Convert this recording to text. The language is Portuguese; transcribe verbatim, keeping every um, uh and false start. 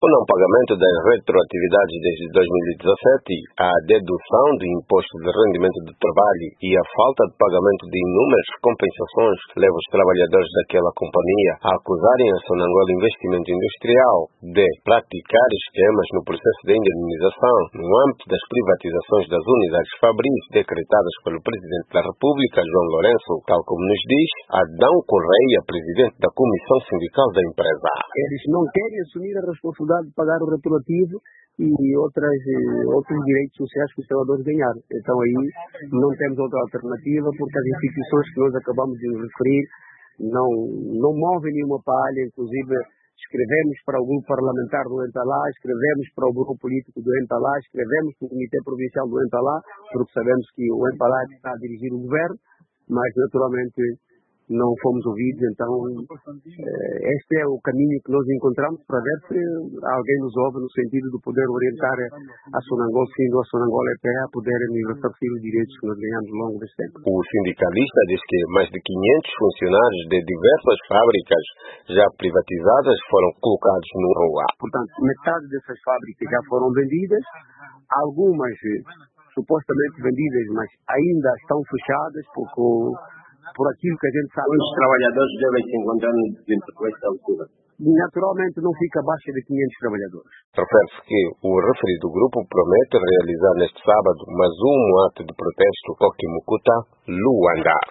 O não pagamento das retroatividades desde dois mil e dezassete, a dedução do imposto de rendimento do trabalho e a falta de pagamento de inúmeras compensações leva os trabalhadores daquela companhia a acusarem a Sonangol Investimento Industrial de praticar esquemas no processo de indemnização no âmbito das privatizações das unidades fabris decretadas pelo Presidente da República, João Lourenço, tal como nos diz Adão Correia, presidente da Comissão Sindical da empresa. Eles não querem assumir a responsabilidade de pagar o retroativo e outras, outros direitos sociais que os trabalhadores ganharam. Então aí não temos outra alternativa, porque as instituições que nós acabamos de referir não, não movem nenhuma palha. Inclusive escrevemos para o grupo parlamentar do Entalá, escrevemos para o grupo político do Entalá, escrevemos para o Comitê Provincial do Entalá, porque sabemos que o Entalá está a dirigir o governo, mas naturalmente não fomos ouvidos. Então este é o caminho que nós encontramos para ver se alguém nos ouve no sentido de poder orientar a Sonangol, sendo a Sonangol E P A, a poder ressarcir os direitos que nós ganhamos ao longo deste tempo. O sindicalista diz que mais de quinhentos funcionários de diversas fábricas já privatizadas foram colocados no rua. Portanto, metade dessas fábricas já foram vendidas, algumas supostamente vendidas, mas ainda estão fechadas porque por aquilo que a gente sabe. Os trabalhadores devem se encontrar dentro desta altura. Naturalmente não fica abaixo de quinhentos trabalhadores. Refere-se que o referido grupo promete realizar neste sábado mais um ato de protesto ao Kimukuta, Luanda.